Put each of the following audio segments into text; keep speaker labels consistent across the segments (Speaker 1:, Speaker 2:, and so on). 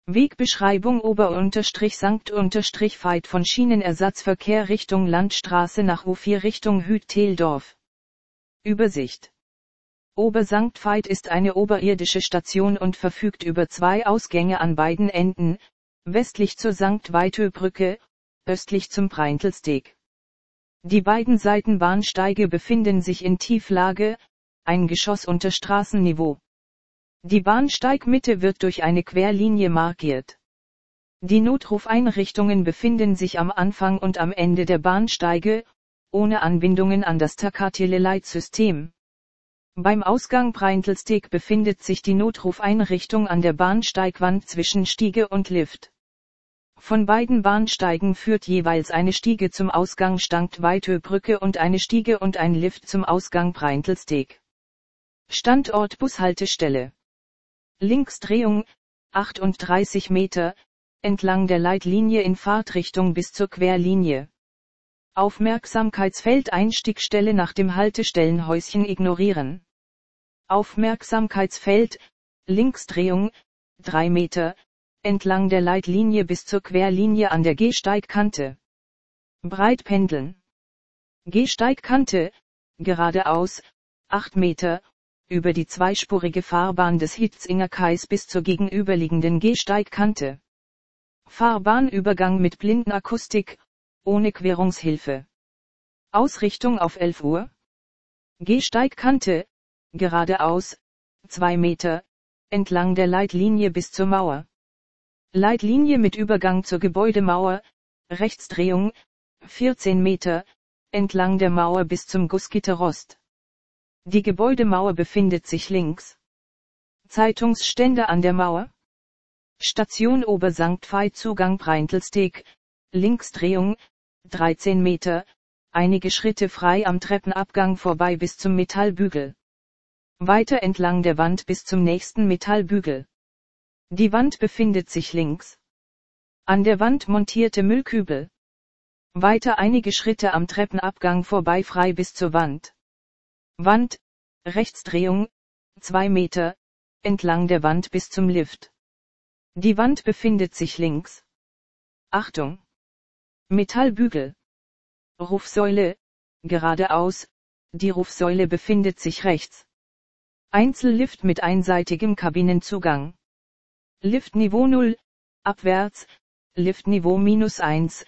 Speaker 1: Wegbeschreibung Ober-Sankt-Veit von Schienenersatzverkehr Richtung Landstraße nach U4 Richtung Hüt-Teldorf. Übersicht. Ober-Sankt Veit ist eine oberirdische Station und verfügt über 2 Ausgänge an beiden Enden, westlich zur St. Veithö-Brücke, östlich zum Preintelsteg. Die beiden Seitenbahnsteige befinden sich in Tieflage, ein Geschoss unter Straßenniveau. Die Bahnsteigmitte wird durch eine Querlinie markiert. Die Notrufeinrichtungen befinden sich am Anfang und am Ende der Bahnsteige, ohne Anbindungen an das Tacatele-Leitsystem. Beim Ausgang Preintelsteg befindet sich die Notrufeinrichtung an der Bahnsteigwand zwischen Stiege und Lift. Von beiden Bahnsteigen führt jeweils eine Stiege zum Ausgang St. Veithö-Brücke und eine Stiege und ein Lift zum Ausgang Preintelsteg. Standort Bushaltestelle. Linksdrehung, 38 Meter, entlang der Leitlinie in Fahrtrichtung bis zur Querlinie. Aufmerksamkeitsfeld Einstiegstelle nach dem Haltestellenhäuschen ignorieren. Aufmerksamkeitsfeld, Linksdrehung, 3 Meter, entlang der Leitlinie bis zur Querlinie an der Gehsteigkante. Breit pendeln. Gehsteigkante, geradeaus, 8 Meter, über die zweispurige Fahrbahn des Hitzinger Kais bis zur gegenüberliegenden Gehsteigkante. Fahrbahnübergang mit Blindenakustik, ohne Querungshilfe. Ausrichtung auf 11 Uhr. Gehsteigkante, geradeaus, 2 Meter, entlang der Leitlinie bis zur Mauer. Leitlinie mit Übergang zur Gebäudemauer, Rechtsdrehung, 14 Meter, entlang der Mauer bis zum Gussgitterrost. Die Gebäudemauer befindet sich links. Zeitungsstände an der Mauer. Station Ober-Sankt Veit Zugang Preintelsteg, Linksdrehung, 13 Meter, einige Schritte frei am Treppenabgang vorbei bis zum Metallbügel. Weiter entlang der Wand bis zum nächsten Metallbügel. Die Wand befindet sich links. An der Wand montierte Müllkübel. Weiter einige Schritte am Treppenabgang vorbei frei bis zur Wand. Wand, Rechtsdrehung, 2 Meter, entlang der Wand bis zum Lift. Die Wand befindet sich links. Achtung! Metallbügel. Rufsäule, geradeaus, die Rufsäule befindet sich rechts. Einzellift mit einseitigem Kabinenzugang. Liftniveau 0, abwärts, Liftniveau -1,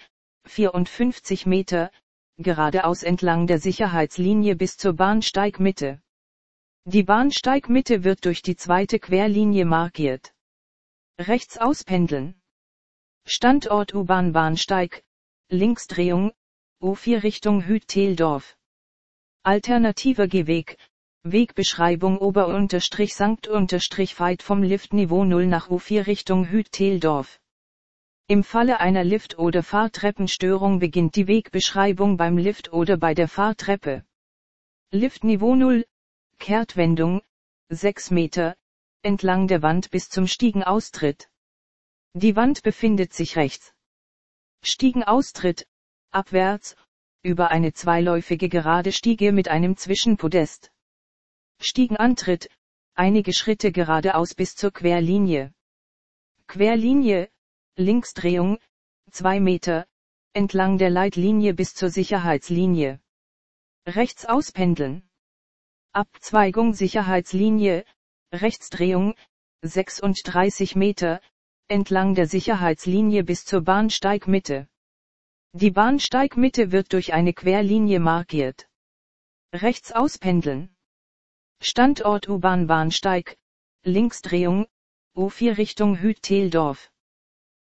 Speaker 1: 54 Meter, geradeaus entlang der Sicherheitslinie bis zur Bahnsteigmitte. Die Bahnsteigmitte wird durch die zweite Querlinie markiert. Rechts auspendeln. Standort U-Bahn-Bahnsteig, Linksdrehung, U4 Richtung Hüt-Teldorf. Alternativer Gehweg, Wegbeschreibung Ober-Sankt-Veit vom Liftniveau 0 nach U4 Richtung Hüt-Teldorf. Im Falle einer Lift- oder Fahrtreppenstörung beginnt die Wegbeschreibung beim Lift oder bei der Fahrtreppe. Liftniveau 0, Kehrtwendung, 6 Meter, entlang der Wand bis zum Stiegenaustritt. Die Wand befindet sich rechts. Stiegenaustritt, abwärts, über eine zweiläufige gerade Stiege mit einem Zwischenpodest. Stiegenantritt, einige Schritte geradeaus bis zur Querlinie. Querlinie, Linksdrehung, 2 Meter, entlang der Leitlinie bis zur Sicherheitslinie. Rechts auspendeln. Abzweigung Sicherheitslinie, Rechtsdrehung, 36 Meter, entlang der Sicherheitslinie bis zur Bahnsteigmitte. Die Bahnsteigmitte wird durch eine Querlinie markiert. Rechts auspendeln. Standort U-Bahn-Bahnsteig, Linksdrehung, U4 Richtung Hüt-Teldorf.